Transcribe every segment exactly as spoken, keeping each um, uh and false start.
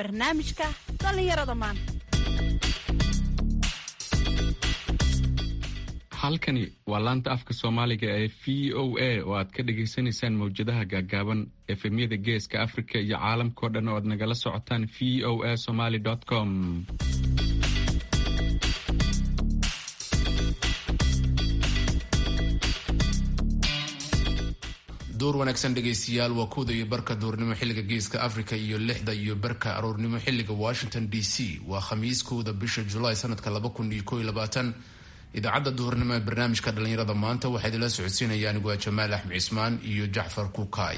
barnaamijka dhallinyarada maanta. halkani waa laanta afka Soomaaliga ee V O A oo aad ka dhageysanaysaan mawjadaha gaagaaban efemyada geeska Afrika iyo caalamka oo dhan oo aad nagala socotaan v o a somali dot com. door wanaagsan dhageystayaal, waa kooda iyo barka duurnimo xilliga geeska Afrika iyo lixda iyo barka aroornimo xilliga Washington D C. waa khamiis kooda bisha July sanadka laba kun iyo kow iyo labaatan. idaacadda duurnimo ee barnaamijka dhalinyarada maanta waxaa idinla socodsiinaya anigu Jamaal Axmed Cismaan iyo Jacfar Kukaay.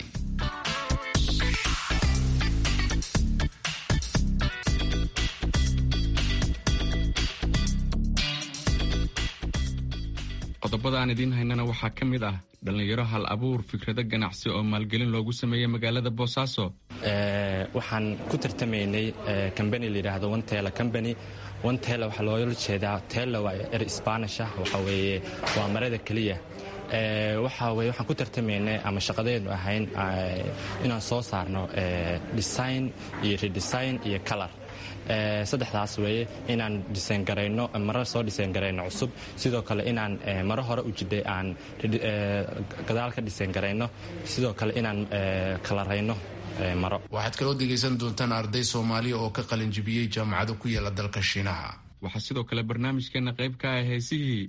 qodobada aan idiin haynana waxaa ka mid ah dhalinyaro hal abuur fikrado ganacsi oo maalgelin loogu sameeyay magaalada Boosaaso. waxaan ku tartamaynay company la yiraahdo One Tela Company. One Tela waxa loo jeedaa Tela waa er Spanish ah, waxa weeye waa marada kaliya. ee waxa weeye waxaan ku tartamaynay ama shaqadeenu ahayn inaan soo saarno design iyo redesign iyo color. ee saddexdaas weeye inaan design gareyno marar soo design gareyno cusub, sidoo kale inaan maro hore u jiday aan gadaal ka design gareyno, sidoo kale inaan kalareyno maro. waxaad kaloo dhegeysan doontaan arday Soomaaliya oo ka qalin jibiyay jaamacado ku yaala dalka Shiinaha. waxaa sidoo kale barnaamijkeena qayb ka ah heesihii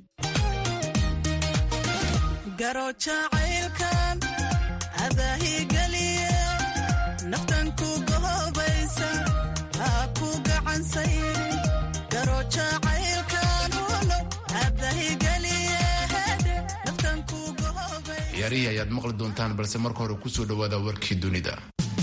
garo jacaylkan adahi galiye naftan ku gohobaysa ha ku gacansay garo jacaylkan adahi galiye naftan ku gohobaysa. ciyaarihi ayaad maqli doontaan, balse marka hore ku soo dhawaada warkii dunida.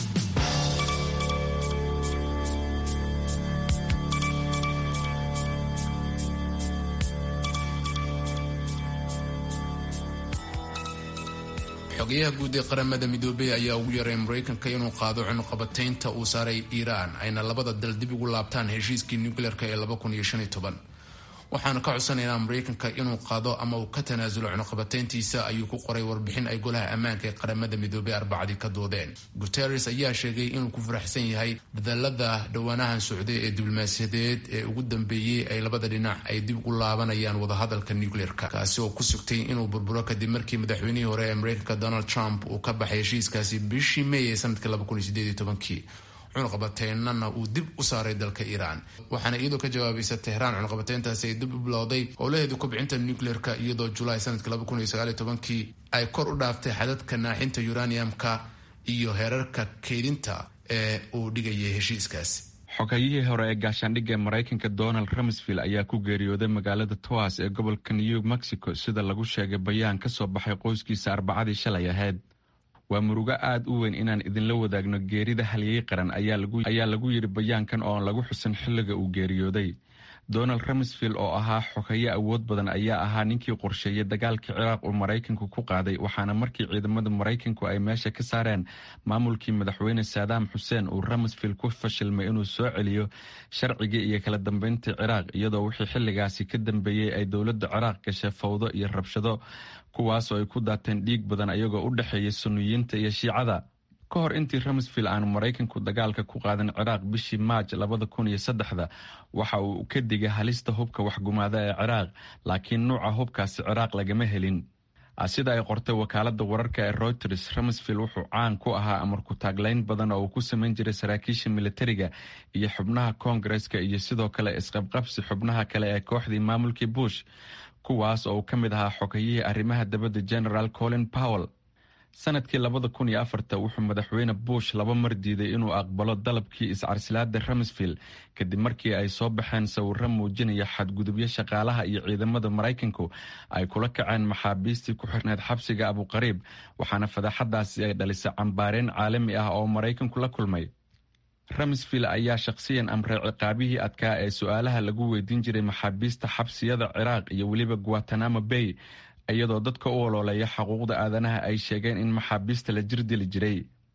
xogayaha guud ee qaramada midoobay ayaa ugu yaray Mareykanka inuu qaado cunaqabataynta uu saaray Iiraan ayna labada dal dib ugu laabtaan heshiiskii nuclearka ee laba kun iyo shan iyo toban. waxaana ka codsanaynaa Mareykanka inuu qaado ama uu ka tanaasulo cunaqabatayntiisa, ayuu ku qoray warbixin ay golaha ammaanka ee qaramada midoobay Arbacadii ka doodeen. Guterres ayaa sheegay inuu ku faraxsan yahay dadaalada dhawaanahan socday ee diblomaasiyadeed ee ugu dambeeyay ay labada dhinac ay dib ugu laabanayaan wadahadalka nuclearka, kaasi oo ku sugtay inuu burburo kadib markii madaxweynihii hore ee Mareykanka Donald Trump uu ka baxay heshiiskaasi bishii May ee sanadka laba kun iyo siddeed iyo tobankii. cunaqabataynana uu dib u saaray dalka Iiraan, waxaana iyadoo ka jawaabaysa Tehraan cunaqabatayntaasi ay dib u bilowday howlaheedu kobcinta nuclearka iyadoo July sanadka laba kun iyo sagaal iyo tobankii ay kor u dhaaftay xadadka naaxinta uraniumka iyo heerarka keydinta ee uu dhigayay heshiiskaasi. xogayihii hore ee gaashaandhigga Mareykanka Donald Rumsfeld ayaa ku geeriyooday magaalada Tawas ee gobolka New Mexico sida lagu sheegay bayaan ka soo baxay qoyskiisa Arbacadii shalay ahayd. waa murugo aad u weyn inaan idinla wadaagno geerida halyay qaran ayaa lagu ayaa lagu yiri bayaankan oo lagu xusan xilliga uu geeriyooday. Donald Rumsfeld oo ahaa xogaye awood badan ayaa ahaa ninkii qorsheeyay dagaalkii Ciraaq oo Mareykanku ku qaaday, waxaana markii ciidamada Mareykanku ay meesha ka saareen maamulkii madaxweyne Saddam Hussein uu Rumsfeld ku fashilmay inuu soo celiyo sharcigii iyo kala dambeyntii Ciraaq, iyadoo wixii xilligaasi ka dambeeyay ay dowladda Ciraaq gashay fawdo iyo rabshado kuwaas oo ay ku daateen dhiig badan ayagoo u dhaxeeyay sunniyiinta iyo shiicada. ka hor intii Rumsfeld aanu Mareykanku dagaalka ku qaadan Ciraaq bishii Maaj laba kun iyo saddex waxa uu ka digay halista hubka waxgumaada ee Ciraaq, laakiin nooca hubkaasi Ciraaq lagama helin. sida ay qortay wakaaladda wararka ee Reuters, Rumsfeld wuxuu caan ku ahaa amar ku taaglayn badan oo uu ku samayn jiray saraakiisha militariga iyo xubnaha Koongareeska iyo sidoo kale isqabqabsi xubnaha kale ee kooxdii maamulkii Bush, kuwaas oo ka mid ahaa xogayihii arrimaha dibadda General Colin Powell. sanadkii laba kun iyo afar wuxuu madaxweyne Bush laba mar diiday inuu aqbalo dalabkii iscarsilaada Rumsfeld kadib markii ay soo baxeen sawirro muujinaya xadgudubyo shaqaalaha iyo ciidamada Mareykanku ay kula kaceen maxaabiistii ku xirneed xabsiga Abu Qariib, waxaana fadaxadaasi ay dhalisay cambaareen caalami ah oo Mareykanku la kulmay. Rumsfeld ayaa shakhsiyan amray ciqaabihii adkaa ee su'aalaha lagu weydiin jiray maxaabiista xabsiyada Ciraaq iyo weliba Guantanamo Bay, iyadoo dadka u ololeeya xuquuqda aadanaha ay sheegeen in maxaabiista la jirdili jiray.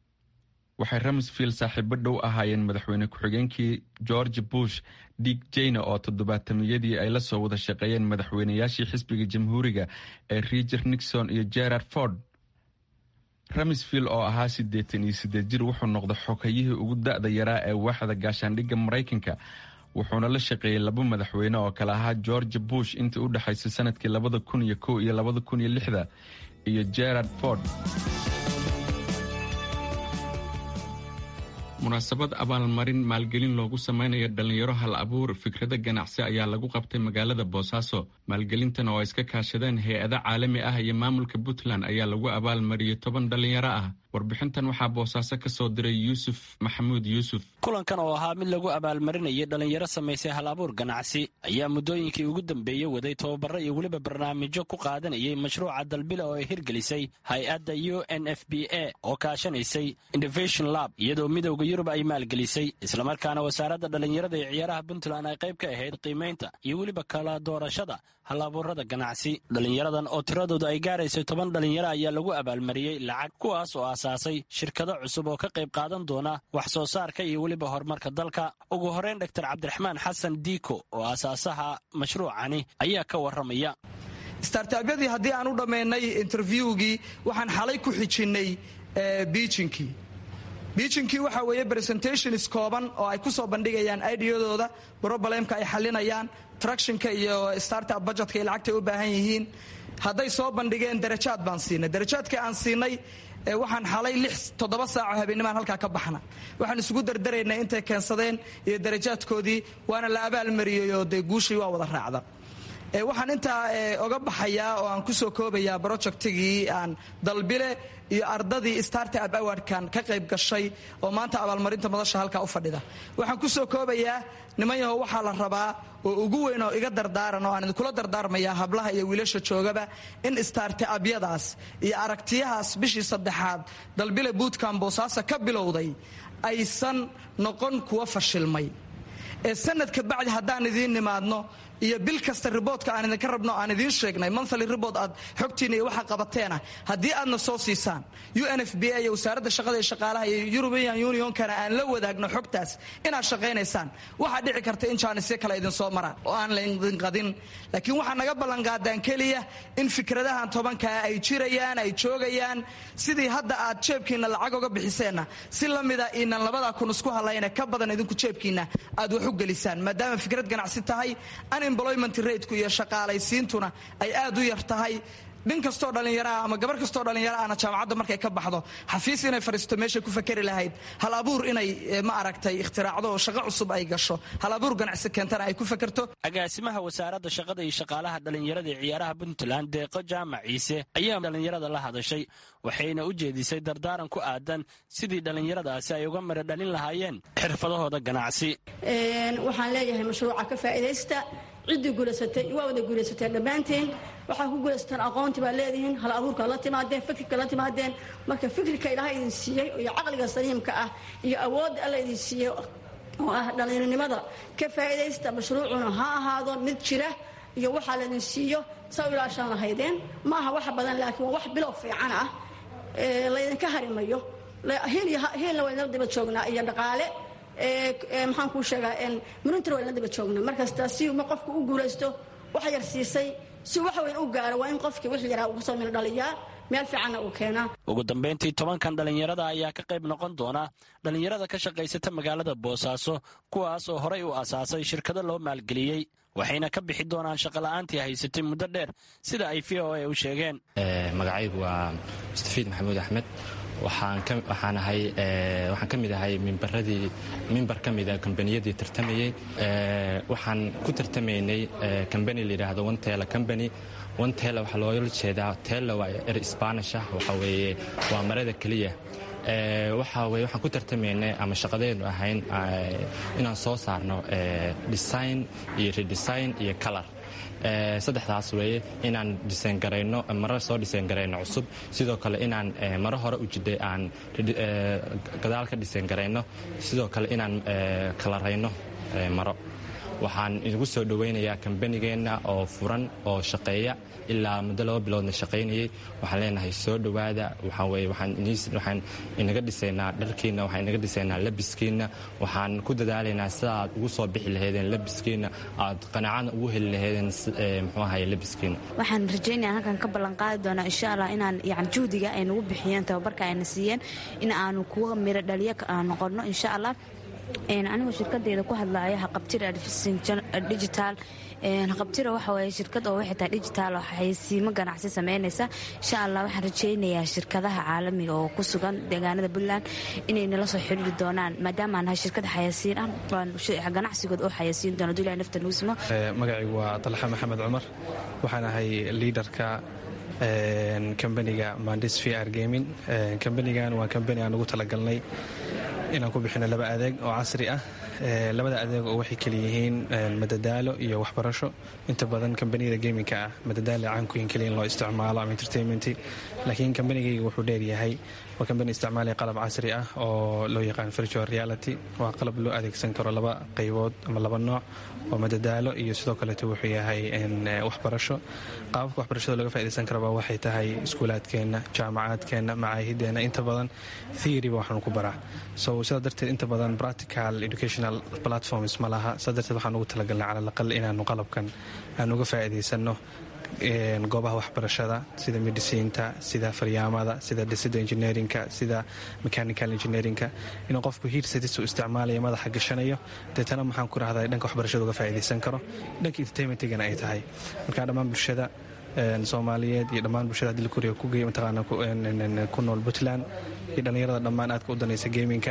waxay Rumsfeld saaxiibo dhow ahaayeen madaxweyne ku-xigeenkii George Bush, Dick Cheney oo toddobaatamiyadii ay la soo wada shaqeeyeen madaxweynayaashii xisbiga jamhuuriga ee Richard Nixon iyo Gerald Ford. ramsfield oo ahaa siddeetan iyo siddeed jir wuxuu noqday xogayihii ugu da'da yaraa ee waaxda gaashaandhigga maraykanka wuxuuna la shaqeeyey laba madaxweyne oo kale ahaa george bush intii u dhexaysay sanadkii labada kun iyo kow iyo labada kun iyo lixda iyo gerard ford. munaasabad abaalmarin maalgelin loogu samaynayo dhallinyaro hal abuur fikrada ganacsi ayaa lagu qabtay magaalada boosaaso. maalgelintan oo ay iska kaashadeen hay-ada caalami ah iyo maamulka puntland ayaa lagu abaalmariyey toban dhallinyaro ah. warbixintan waxaa boosaaso ka soo diray yuusuf maxamuud yuusuf. kulankan oo ahaa mid lagu abaalmarinayay dhallinyaro samaysay hal abuur ganacsi ayaa muddooyinkii ugu dambeeyey waday tababaro iyo weliba barnaamijyo ku qaadanayay mashruuca dalbile oo ay hirgelisay hay-adda u n f b a oo kaashanaysay innovation lab iyadoo midowda yurub ay maalgelisay islamarkaana wasaaradda dhallinyarada ee ciyaaraha puntland ay qayb ka ahayd qiimaynta iyo weliba kala doorashada hal abuurada ganacsi. dhallinyaradan oo tiradooda ay gaaraysay toban dhallinyaro ayaa lagu abaalmariyey lacag kuwaas oo aasaasay shirkado cusub oo ka qayb qaadan doona wax soo saarka iyo weliba horumarka dalka. ugu horeyn doctor cabdiraxmaan xasan diiko oo aasaasaha mashruucani ayaa ka warramaya. startabyadii haddii aan u dhammaynay interviewgii waxaan xalay ku xijinnay biijinkii biijinkii waxaa weeye presentations kooban oo ay ku soo bandhigayaan aidiyadooda brobalemka ay xalinayaan tractionka iyo startup budgetka ay lacagtay u baahan yihiin. hadday soo bandhigeen darajaad baan siinay darajaadka aan siinay waxaan xalay lix toddoba saaco habeennimaan halkaa ka baxna waxaan isugu dardaraynay intay keensadeen iyo darajaadkoodii waana la abaalmariyey oo dee guushii waa wada raacda. waxaan intaa oga baxayaa oo aan ku soo koobayaa brojectigii aan dalbile iyo ardadii startup awardkan ka qayb gashay oo maanta abaalmarinta madasha halkaa u fadhida. waxaan ku soo koobayaa niman yahow waxaa la rabaa oo ugu weyn oo iga dardaaran oo aan idinkula dardaarmayaa hablaha iyo wiilasha joogaba in startup-yadaas iyo aragtiyahaas bishii saddexaad dalbile bootcamp boosaaso ka bilowday aysan noqon kuwa fashilmay ee sanadka bacdi haddaan idiin nimaadno iyo bil kasta riboodka aan idinka rabno aan idiin sheegnay monthly report aad xogtiina iyo waxa qabateena haddii aadna soo siisaan u n f b a iyo wasaaradda shaqada iyo shaqaalaha iyo European Unionkana aan la wadaagno xogtaas inaad shaqaynaysaan waxaa dhici karta in jaanisyo kale idin soo maraan oo aan la idin qadin. laakiin waxaa naga ballan qaadaan keliya in fikradahan tobankaa ay jirayaan ay joogayaan sidii hadda aad jeebkiina lacag uga bixiseenna si la mida inaan labada kun isku halayna ka badan idinku jeebkiina aad wax u gelisaan maadaama fikrad ganacsi tahay employment rateku iyo shaqaalaysiintuna ay aad u yar tahay. nin kastoo dhallinyaraah ama gabar kastoo dhallinyaro ahna jaamacadda markay ka baxdo xafiis inay fadhiisto meeshay ku fakeri lahayd hal abuur inay ma aragtay ikhtiraacdo oo shaqo cusub ay gasho hal abuur ganacsi keentana ay ku fakerto. agaasimaha wasaaradda shaqada iyo shaqaalaha dhallinyarada ee ciyaaraha puntland deeqo jaamac ciise ayaa dhallinyarada la hadashay waxayna u jeedisay dardaaran ku aadan sidii dhallinyaradaasi ay uga mara dhalin lahaayeen xirfadahooda ganacsi. waxaan leeyahay mashruuca ka faa'iidaysta ciddii guulaysatay waa wada guulaysateen dhammaanteen waxaa ku guulaysateen aqoonti baa leedihiin hal abuurka la timaadeen fikirka la timaadeen marka fikirka ilaahay idin siiyey iyo caqliga saliimka ah iyo awoodda alla idin siiyey oo ah dhallinyaronimada ka faa'iidaysta mashruucuna ha ahaado mid jira iyo waxaa laydin siiyo saa u ilaashaan lahaydeen ma aha wax badan laakiin waa wax bilow fiican ah laydinka harimayo hiilna waydna daba joognaa iyo dhaqaale maxaan kuu sheegaa minuntir waa ina daba joogna markasta si ma qofku u guulaysto wax yar siisay si wax weyn u gaaro waa in qofkii wix yaraa ugu soo mino dhaliyaa meel fiicanna uu keenaa. ugu dambayntii tobankan dhallinyarada ayaa ka qayb noqon doona dhallinyarada ka shaqaysata magaalada boosaaso kuwaas oo horey u asaasay shirkado loo maalgeliyey waxayna ka bixi doonaan shaqola'aantii haysatay muddo dheer sida ay v o a u sheegeen. magacaygu waa mustafiid maxamuud axmed waxaan ka mid ahay mimbaradii mimbar ka mida kambaniyadii tartamayey. waxaan ku tartamaynay kambani layidhaahdo ontela combany ontela waxaa loola jeedaa tela waa er spanish ah waxa weeye waa marada keliya. waxa weye waxaan ku tartamaynay ama shaqadeenu ahayn inaan soo saarno design iyo redesign iyo color saddexdaas weeye inaan disayn garayno maro soo disayn garayno cusub sidoo kale inaan maro hore u jidhay aan gadaal ka disayn garayno sidoo kale inaan kalarayno maro. waxaan idigu soo dhowaynayaa kambanigeenna oo furan oo shaqeeya ilaa muddo laba biloodna shaqaynayay. waxaan leenahay soo dhowaada. waxaan inaga dhisaynaa dharkiinna, waxaan inaga dhisaynaa labiskiinna, waxaan ku dadaalaynaa sida aad ugu soo bixi lahaydeen labiskiinna, aad qanacana ugu heli lahaydeen muxuu ahaye labiskiinna. waxaan rajaynaya halkan ka ballanqaadi doonaa insha allah inaan yani juhdiga ay nagu bixiyeen tababarka ayna siiyeen in aanu kuwa miro dhaliyo noqono insha allah. anigoo shirkadeeda ku hadlaya haqabtira digital. haqabtira waxa waye shirkad oo waxay tahay digital oo xayeysiimo ganacsi samaynaysa. insha allah waxaan rajaynayaa shirkadaha caalamiga oo ku sugan deegaanada puntland inay nala soo xiriiri doonaan maadaama aan nahay shirkad xayeysiin ah ganacsigood oo xayeysiin doona duulaha nafta nuusimo. magacaygu waa talxa maxamed cumar, waxaan ahay liidarka kambaniga mandis v r gaming. kambanigan waa kambani aan ugu talagalnay inaan ku bixino laba adeeg oo casri ah. labada adeeg oo waxay kaliyihiin madadaalo iyo waxbarasho. inta badan kambaniyada gaminka ah madadaalo caankuyin kaliya in loo isticmaalo ama entertainment, laakiin kambanigayga wuxuu dheeryahay waa kambani isticmaalaya qalab casri ah oo loo yaqaan virtual reality. waa qalab loo adeegsan karo laba qaybood ama laba nooc oo madadaalo iyo sidoo kaleeto wuxuu yahay waxbarasho. qaababka waxbarashada looga faa'idaysan karaba waxay tahay iskuulaadkeenna, jaamacaadkeenna, macaahideenna inta badan theoryba waxaanu ku baraa. so sidaa darteed inta badan practical educational platforms ma laha. sidaa darteed waxaan ugu talagalnay cala alaqal inaanu qalabkan aan uga faa'iidaysanno goobaha waxbarashada sida mediciinta, sida faryaamada, sida dhisida engineerinka, sida mechanical engineerinka, inuu qofku hiirsadis u isticmaalayo madaxa gashanayo deetana maxaan ku rahday dhanka waxbarashada uga faa'iidaysan karo, dhanka entertainmentigana ay tahay. markaa dhammaan bulshada soomaaliyeed iyo dhammaan bulshada hadii lakuriya kugey mataqaana ku nool puntland iyo dhallinyarada dhammaan aadka u danaysa gaminka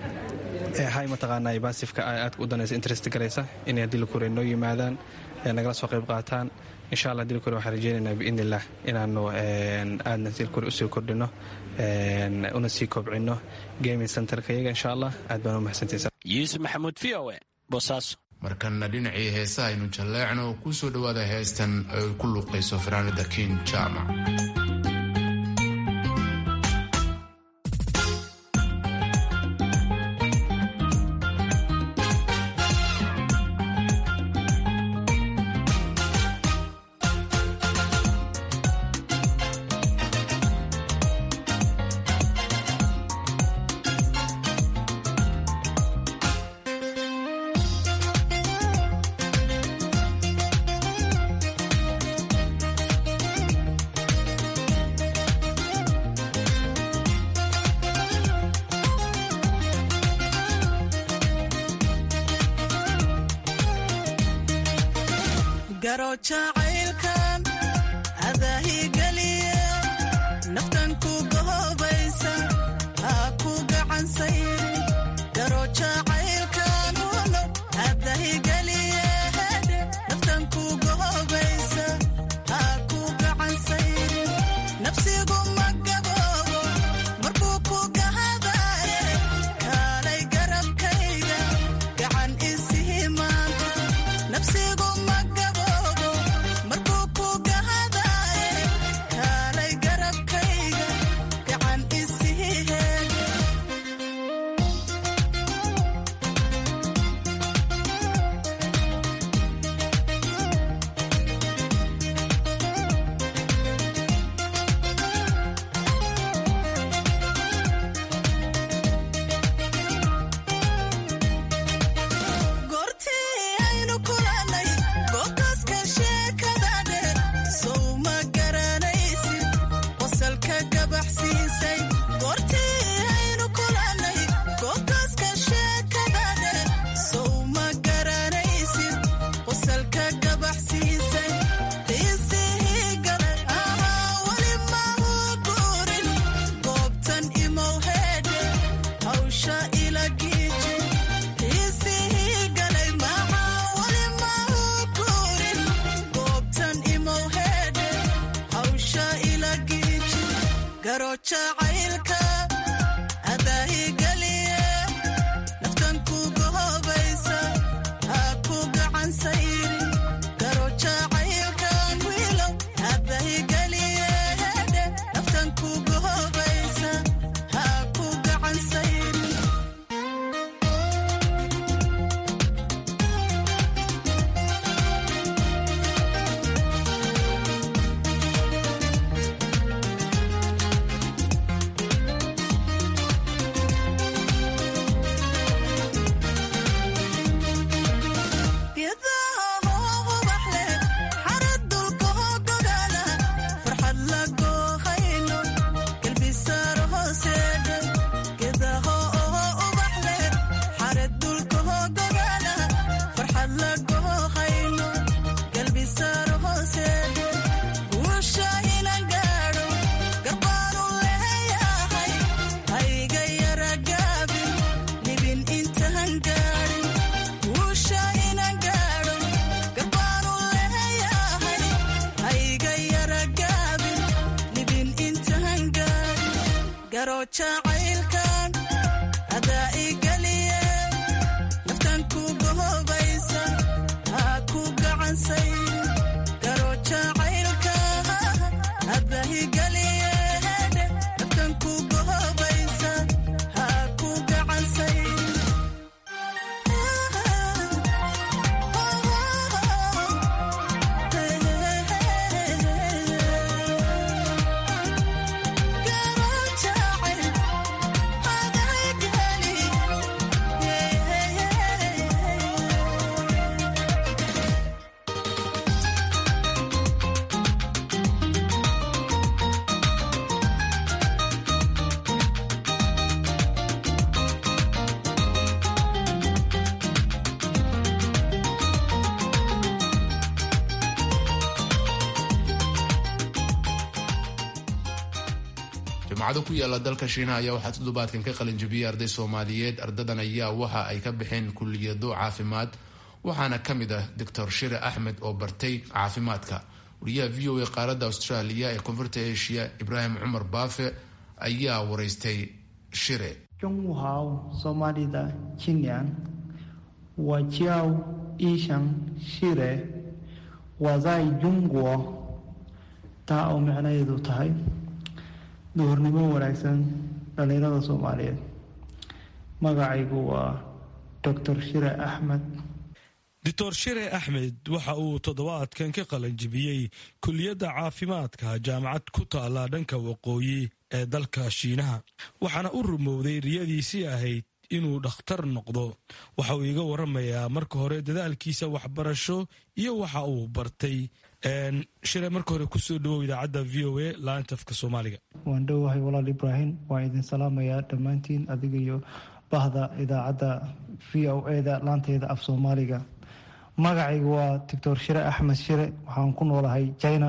hay mataqaana basifka aadka u danaysa interest galaysa inay hadii lakuriya noo yimaadaan nagala soo qayb qaataan. insha allah hadii lakuriya waxaan rajaynaynaa biidni illah inaanu aadna dilkuri usii kordhino una sii kobcino gaming centerka iyaga. insha allah aad baan u mahadsantaysaan. yuusuf maxamuud v o e boosaaso. markana dhinacii heesaha aynu jalleecno ku soo dhowaada heestan ay ku luuqayso fanaanada kin jaamac. jacaylkan adaahigeliye naftan ku gohobaysa ha ku gacansayri garo jacaylkan uno adaahigeliye naftan ku gohobaysa ha ku gacansayri nafsigu magaboobo markuu ku gahadaye kaalay garabkayga gacan isihi maanta nafsigu jacaylkan adaa igeliye naftan kuga hobaysa ha ku gacansay garo jacaylka adaa igeliye naftan kuga hobaysa ha ku gacansay jaamacado ku yaala dalka shiinaha ayaa waxaa toddobaadkan ka qalinjabiyey arday soomaaliyeed. ardadan ayaa waxa ay ka baxeen kuliyado caafimaad, waxaana ka mid ah doctor shire axmed oo bartay caafimaadka. wariyaha v o a qaaradda australia ee koonfurta asia ibraahim cumar baafe ayaa waraystay shire. 中午好，索马里的青年，我叫医生希雷，我在中国，taa oo macnaheedu tahay duhurnimo wanaagsan dhalinyarada Soomaaliyeed. magacaygu waa doctor Shire Axmed. doctor Shire Axmed waxa uu toddobaadkan ka qalanjibiyey kulliyadda caafimaadka jaamacad ku taala dhanka waqooyi ee dalka Shiinaha, waxaana u rumowday riyadiisii ahayd inuu dhakhtar noqdo. waxa uu iga waramayaa marka hore dadaalkiisa waxbarasho iyo waxa uu bartay. Shire, marka hore kusoo dhawow idaacadda v o a laanta afka Soomaaliga. waan dhowahay walaal Ibraahim, waan idin salaamayaa dhammaantiin adiga iyo bahda idaacadda v o a da laanteeda af Soomaaliga. magacaygu waa doctor Shire Axmed Shire, waxaan ku noolahay China,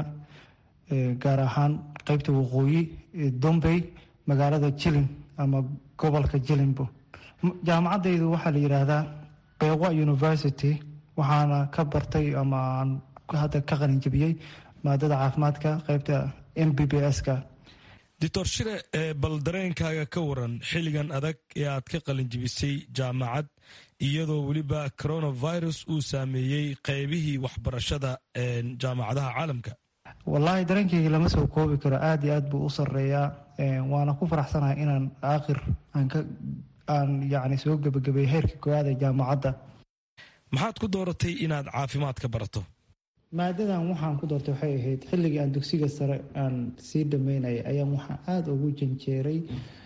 gaar ahaan qaybta waqooyi ee Dombey, magaalada Jilin ama gobolka Jilinbo. jaamacadaydu waxaa la yidhaahdaa Bewa University, waxaana ka bartay ama hadda ka qalinjabiyey maadada caafimaadka qaybta M B B S-ka. doctor Shire, bal dareenkaaga ka waran xilligan adag ee aad ka qalinjabisay jaamacad iyadoo weliba coronavirus uu saameeyey qaybihii waxbarashada jaamacadaha caalamka. wallaahi dareenkayga lama soo koobi karo, aad iyo aad buu u sarreeyaa. waana ku faraxsanahay inaan aakhir aan ka aan yacni soo gebagabay heerka koowaad ee jaamacadda. maxaad ku dooratay inaad caafimaad ka barato? maadadan waxaan ku doortay waxay ahayd xilligii aan dugsiga sare aan sii dhammaynayay ayaan waxaan aada ugu janjeeray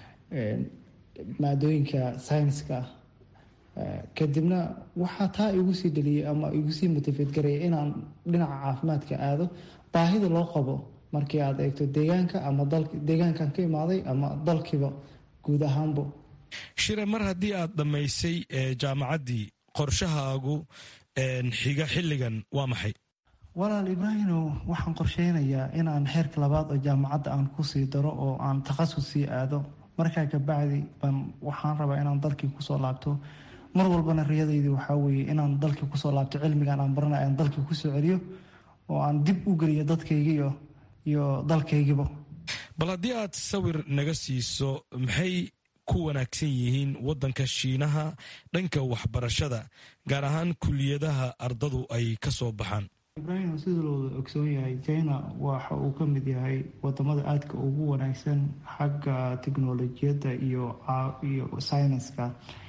maadooyinka sayniska ah. kadibna waxaa taa igu sii dhaliyey ama igu sii motivate garaya inaan dhinaca caafimaadka aado, baahida loo qabo markii aad eegto deegaanka ama dalka deegaankan ka imaaday ama dalkiiba guud ahaanba. Shire, mar haddii aad dhammaysay jaamacaddii, qorshahaagu xiga xilligan waa maxay? walaal Ibraahimo, waxaan qorsheynayaa inaan heerka labaad oo jaamacadda aan kusii daro oo aan takhasus sii aado. markaa kabacdi baan waxaan rabaa inaan dalkii kusoo laabto. mar walbana riyadaydi waxaa weeye inaan dalkii kusoo laabto, cilmigan aan baranay aan dalkii kusoo celiyo oo aan dib u geliyo dadkayga iyo iyo dalkaygiba. bal haddii aad sawir naga siiso, maxay ku wanaagsan yihiin waddanka Shiinaha dhanka waxbarashada, gaar ahaan kuliyadaha ardadu ay ka soo baxaan? Ibraahim, sida loo ogsoon yahay, China waxa uu ka mid yahay wadamada aadka ugu wanaagsan xagga tiknoolajiyadda iyo iyo sayniska.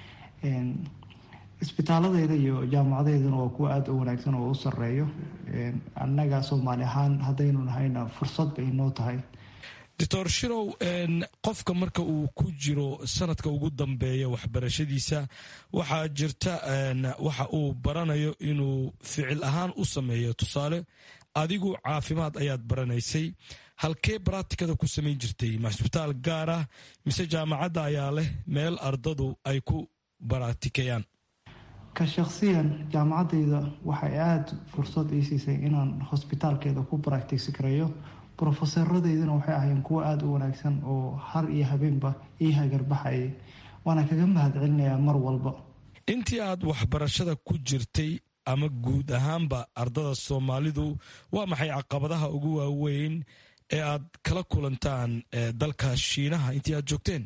isbitaaladeyda iyo jaamacadeyduna waa kuwa aada u wanaagsan oo u sarreeyo. annaga Soomaali ahaan haddaynu nahayna fursad bay noo tahay. doctor Shirow, qofka marka uu ku jiro sanadka ugu dambeeya waxbarashadiisa, waxaa jirta waxa uu baranayo inuu ficil ahaan u sameeyo. tusaale, adigu caafimaad ayaad baranaysay, halkee baraatikada ku samayn jirtay? ma isbitaal gaar ah mise jaamacadda ayaa leh meel ardadu ay ku baraatikeeyaan? ka shakhsiyan jaamacadayda waxay aada fursad ii siisay inaan hosbitaalkeeda ku baraktisi kareeyo. brofesaaradeyduna waxay ahaayeen kuwo aada u wanaagsan oo har iyo habeenba ii hagarbaxayay, waana kaga mahad celinayaa mar walba. intii aad waxbarashada ku jirtay ama guud ahaanba ardada Soomaalidu, waa maxay caqabadaha ugu waaweyn ee aad kala kulantaan dalka Shiinaha intii aad joogteen?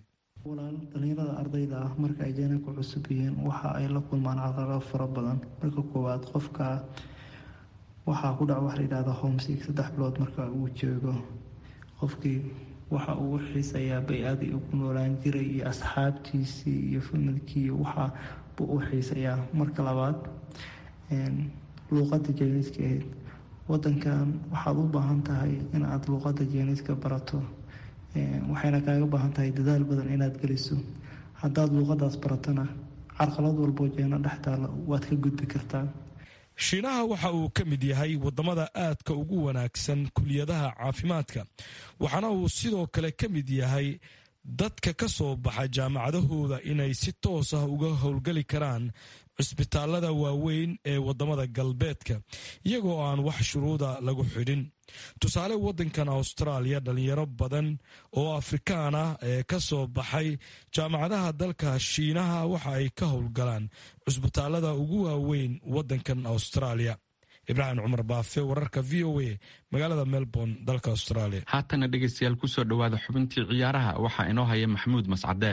walaal dhalinyarada ardayda ah marka ay jaanibka cusub yihiin waxa ay la kulmaan caqabado fara badan. marka koowaad qofka waxaa ku dhaca wax la yidhahda homesick saddex bilood marka uu joogo qofkii waxa uu xiisayaa bay-adii uu ku noolaan jiray iyo asxaabtiisii iyo familkii waxa buu u xiisayaa. marka labaad luuqada jeeniska ahayd wadankan waxaad u baahan tahay inaad luuqada jeeniska barato, waxayna kaaga baahan tahay dadaal badan inaad geliso. haddaad luuqadaas baratona carqalad walboo jeeno dhex taala waad ka gudbi kartaa. shiinaha waxa uu ka mid yahay waddamada aadka ugu wanaagsan kuliyadaha caafimaadka, waxaana uu sidoo kale ka mid yahay dadka ka soo baxa jaamacadahooda inay si toos ah uga howlgeli karaan cisbitaalada waaweyn ee waddamada galbeedka iyagoo aan wax shuruuda lagu xidhin. tusaale waddankan austraaliya dhalinyaro badan oo afrikaan ah ee ka soo baxay jaamacadaha dalka shiinaha waxa ay ka howlgalaan cisbitaalada ugu waaweyn waddankan austraaliya. ibraahim cumar baafe, wararka v o a, magaalada melbourne, dalka australia. haatana dhegaystayaal kusoo dhowaada xubintii ciyaaraha waxaa inoo haya maxamuud mascade.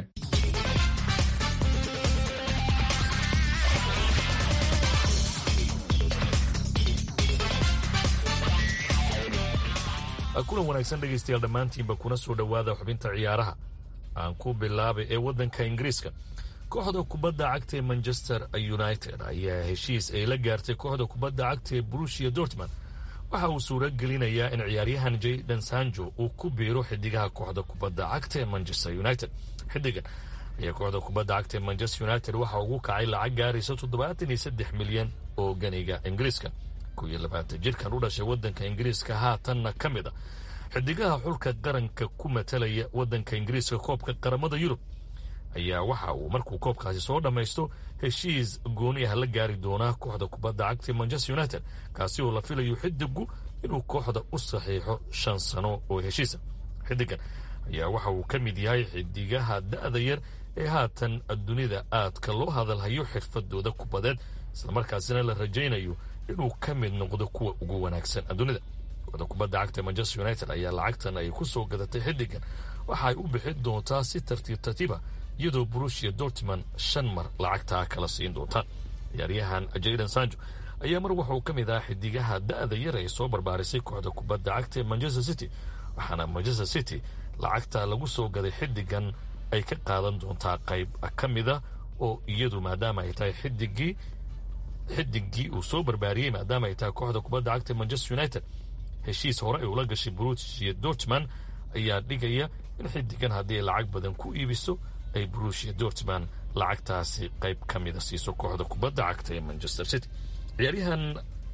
kulan wanaagsan dhegaystayaal dhammaantiinba kuna soo dhowaada xubinta ciyaaraha. aan ku bilaabay ee waddanka ingiriiska. kooxda kubadda cagta ee manchester united ayaa heshiis ay la gaartay kooxda kubadda cagta ee borussia dortmund. waxa uu suuro gelinayaa in ciyaaryahan jayden sancho uu ku biiro xidigaha kooxda kubadda cagta ee manchester united. xidigan ayaa kooxda kubadda cagta ee manchester united waxa ugu kacay lacag gaaraysa toddobaatan iyo saddex milyan oo ganiga ingiriiska. kow iyo labaatan jirkan u dhashay waddanka ingiriiska haatanna ka mid a xidigaha xulka qaranka ku matalaya waddanka ingiriiska koobka qaramada yurub ayaa waxa uu markuu koobkaasi soo dhammaysto heshiis gooni ah la gaari doonaa kooxda kubadda cagta ee manchester united, kaasi oo la filayo xidigu inuu kooxda u saxiixo shan sano oo heshiisa. xidigan ayaa waxa uu ka mid yahay xidigaha da'da yar ee haatan dunida aadka loo hadalhayo xirfadooda kubadeed, islamarkaasina la rajaynayo inuu ka mid noqdo kuwa ugu wanaagsan adduunida. kooxda kubadda cagta ee manchester united ayaa lacagtan ay ku soo gadatay xidigan waxa ay u bixin doontaa si tartiib tartiiba, iyadoo borussia dortmund shan mar lacagtaa kala siin doonta. ciyaaryahan jayden sancho ayaa mar waxauu ka mid ahaa xidigaha da'da yar ee soo barbaarisay kooxda kubadda cagta ee manchester city, waxaana manchester city lacagta lagu soo gaday xidigan ay ka qaadan doontaa qayb ka mida oo iyadu maadaama ay tahay xidigii xidigii uu soo barbaariyey maadaama ay tahay kooxda kubadda cagta ee manchester united. heshiis hore ay ula gashay borussia dortmund ayaa dhigaya in xidigan haddii ay lacag badan ku iibiso ay borussia dortmund lacagtaasi qayb ka mida siiso kooxda kubadda cagta ee manchester city. ciyaaryahan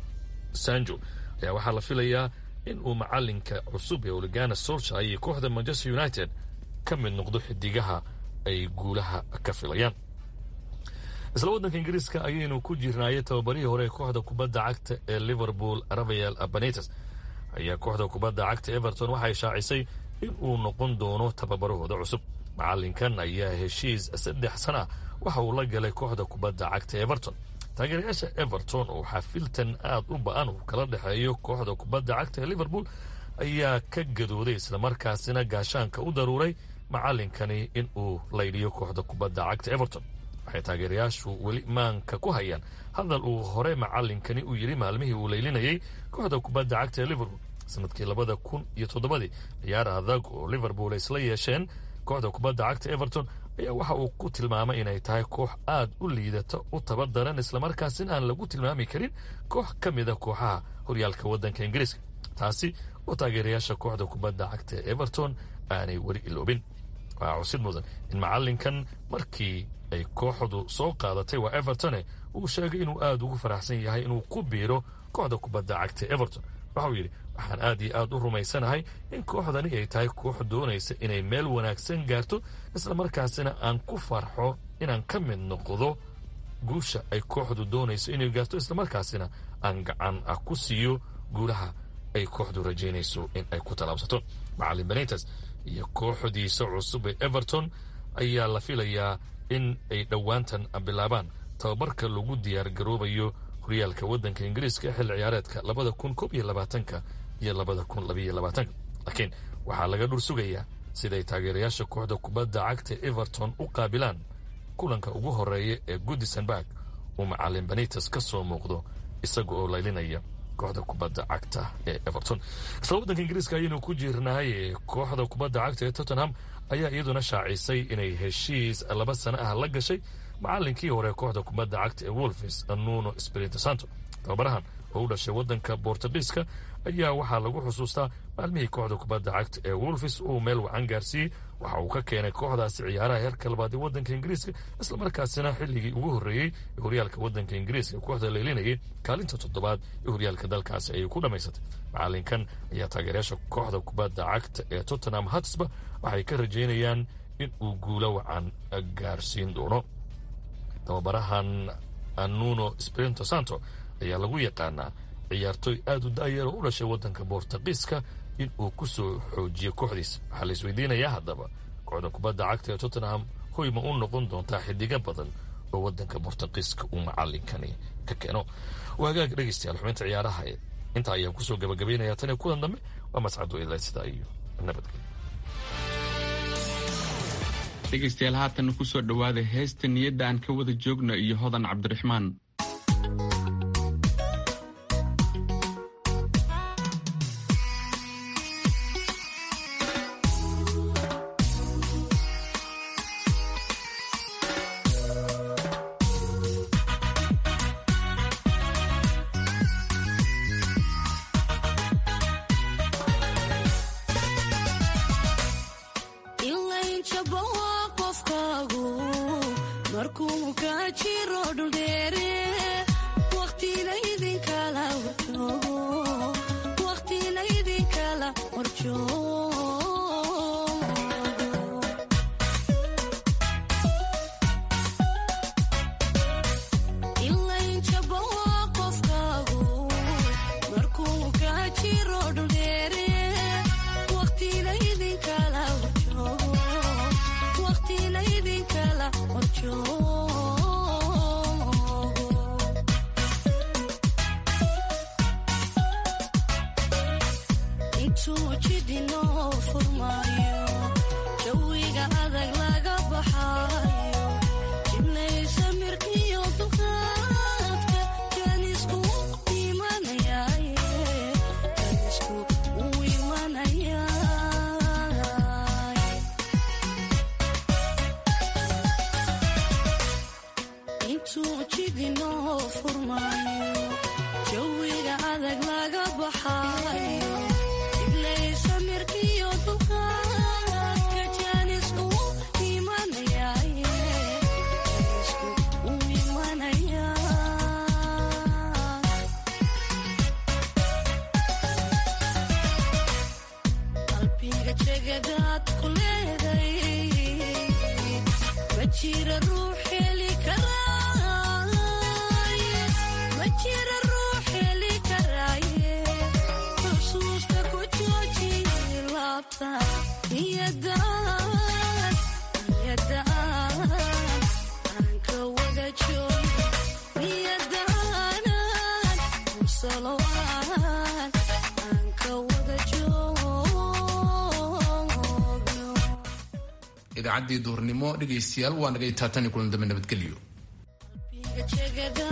sancho ayaa waxaa la filayaa in uu macalinka cusub ee Ole Gunnar Solskjaer iyo kooxda manchester united ka mid noqdo xidigaha ay guulaha ka filayaan. isla waddanka ingiriiska ayaynu ku jirnaayay tababarihii hore ee kooxda kubadda cagta ee liverpool Rafael Benitez ayaa kooxda kubadda cagta everton waxay shaacisay in uu noqon doono tababarahooda cusub. macalinkan ayaa heshiis saddex sana waxa uu la galay kooxda kubadda cagta everton. taageerayaasha everton oo xafiltan aad u ba-an uu kala dhexeeyo kooxda kubadda cagta ee liverpool ayaa ka gadooday islamarkaasina gaashaanka u daruuray macalinkani in uu laydhiyo kooxda kubadda cagta everton. waxay taageerayaashu weli maanka ku hayaan hadal uu hore macalinkani u yidhi maalmihii uu laylinayay kooxda kubadda cagta ee liverpool sanadkii labada kun iyo toddobadii. ciyaar adag oo liverpool ay isla yeesheen kooxda kubadda cagta everton ayaa waxa uu ku tilmaamay inay tahay koox aad u liidata u tabardaran islamarkaasina aan lagu tilmaami karin koox ka mida kooxaha horyaalka waddanka ingiriiska, taasi oo taageerayaasha kooxda kubadda cagta ee everton aanay weli iloobin. waxaa cusid mudan in macalinkan markii ay kooxdu soo qaadatay waa evertone uu sheegay inuu aad ugu faraxsan yahay inuu ku biiro kooxda kubadda cagta ee everton. waxauu yidhi waxaan aad iyo aad u rumaysanahay in kooxdani ay tahay koox doonaysa inay meel wanaagsan gaarto, islamarkaasina aan ku farxo inaan ka mid noqdo guusha ay kooxdu doonayso inay gaarto, islamarkaasina aan gacan ah ku siiyo guulaha ay kooxdu rajaynayso in ay ku talaabsato. macalin Benitez iyo kooxdiisa cusub ee everton ayaa la filayaa in ay dhowaantan bilaabaan tababarka lagu diyaar garoobayo horyaalka waddanka ingiriiska xilli ciyaareedka labada kun koob iyo labaatanka iyo labada kun labiyo labaatanka. laakiin waxaa laga dhur sugayaa siday taageerayaasha kooxda kubadda cagta everton u qaabilaan kulanka ugu horeeya ee goodisonburg uu macalin benites ka soo muuqdo isaga oo laylinaya kooxda kubadda cagta ee everton. isla waddanka ingiriiska ayaynu ku jirnahay. kooxda kubadda cagta ee tottenham ayaa iyaduna shaacisay inay heshiis laba sano ah la gashay macalinkii hore kooxda kubadda cagta ee wolves nuno espirito santo. tababarahan oo u dhashay waddanka bortugiiska ayaa waxaa lagu xusuustaa maalmihii kooxda kubadda cagta ee wolves uu meel wacan gaarsiiyey. waxa uu ka keenay kooxdaasi ciyaaraha heerka labaad ee waddanka ingiriiska, islamarkaasina xilligii ugu horreeyey ee horyaalka waddanka ingiriiska kooxda laylinayay kaalinta toddobaad ee horyaalka dalkaasi ayay ku dhammaysatay. macalinkan ayaa taageerayaasha kooxda kubadda cagta ee tottenham hotspur waxay ka rajaynayaan in uu guulo wacan gaarsiin doono. tababarahan nuno espirito santo ayaa lagu yaqaanaa ciyaartooy aad u daayar oo u dhashay waddanka bortugiiska in uu ku soo xoojiyo kooxdiisa. waxaa la isweydiinayaa haddaba kooxda kubadda cagta ee tottenham hoy ma u noqon doontaa xidiga badan oo waddanka bortugiiska uu macalinkani ka keeno. waagaag dhegeystayaal xubinta ciyaaraha intaa ayaan kusoo gabagabaynayaa tan iyo kulan dambe waa mascado ilaa sidaa iyo nabadgelyo. dhegeystayaal haatan kusoo dhawaada heesta niyadda aan ka wada joogno iyo hodan cabdiraxmaan. idaacadii duurnimo dhegaystayaal waa naga taatani kulan dambe nabadgelyo.